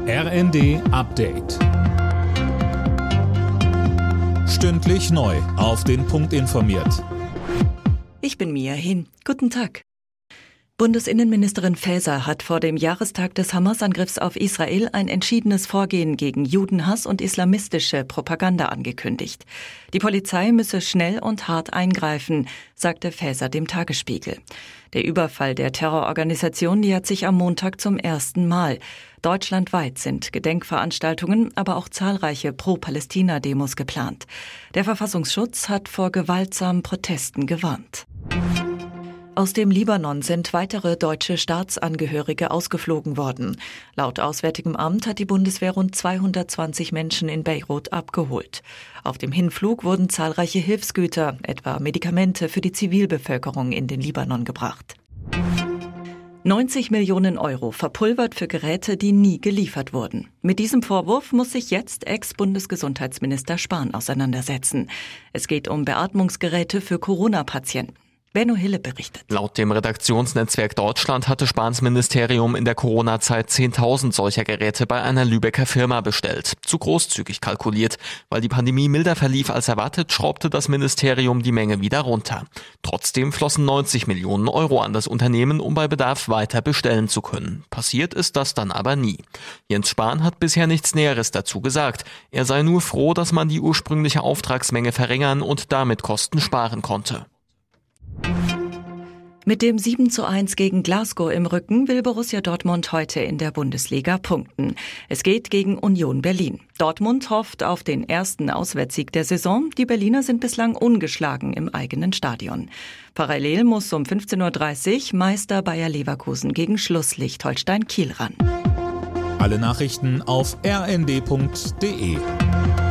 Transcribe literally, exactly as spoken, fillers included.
R N D Update. Stündlich neu auf den Punkt informiert. Ich bin Mia Hin. Guten Tag. Bundesinnenministerin Faeser hat vor dem Jahrestag des Hamas-Angriffs auf Israel ein entschiedenes Vorgehen gegen Judenhass und islamistische Propaganda angekündigt. Die Polizei müsse schnell und hart eingreifen, sagte Faeser dem Tagesspiegel. Der Überfall der Terrororganisation nähert sich am Montag zum ersten Mal. Deutschlandweit sind Gedenkveranstaltungen, aber auch zahlreiche Pro-Palästina-Demos geplant. Der Verfassungsschutz hat vor gewaltsamen Protesten gewarnt. Aus dem Libanon sind weitere deutsche Staatsangehörige ausgeflogen worden. Laut Auswärtigem Amt hat die Bundeswehr rund zweihundertzwanzig Menschen in Beirut abgeholt. Auf dem Hinflug wurden zahlreiche Hilfsgüter, etwa Medikamente für die Zivilbevölkerung, in den Libanon gebracht. neunzig Millionen Euro verpulvert für Geräte, die nie geliefert wurden. Mit diesem Vorwurf muss sich jetzt Ex-Bundesgesundheitsminister Spahn auseinandersetzen. Es geht um Beatmungsgeräte für Corona-Patienten. Benno Hille berichtet. Laut dem Redaktionsnetzwerk Deutschland hatte Spahns Ministerium in der Corona-Zeit zehntausend solcher Geräte bei einer Lübecker Firma bestellt. Zu großzügig kalkuliert. Weil die Pandemie milder verlief als erwartet, schraubte das Ministerium die Menge wieder runter. Trotzdem flossen neunzig Millionen Euro an das Unternehmen, um bei Bedarf weiter bestellen zu können. Passiert ist das dann aber nie. Jens Spahn hat bisher nichts Näheres dazu gesagt. Er sei nur froh, dass man die ursprüngliche Auftragsmenge verringern und damit Kosten sparen konnte. Mit dem sieben zu eins gegen Glasgow im Rücken will Borussia Dortmund heute in der Bundesliga punkten. Es geht gegen Union Berlin. Dortmund hofft auf den ersten Auswärtssieg der Saison. Die Berliner sind bislang ungeschlagen im eigenen Stadion. Parallel muss um fünfzehn Uhr dreißig Meister Bayer Leverkusen gegen Schlusslicht Holstein Kiel ran. Alle Nachrichten auf r n d punkt d e.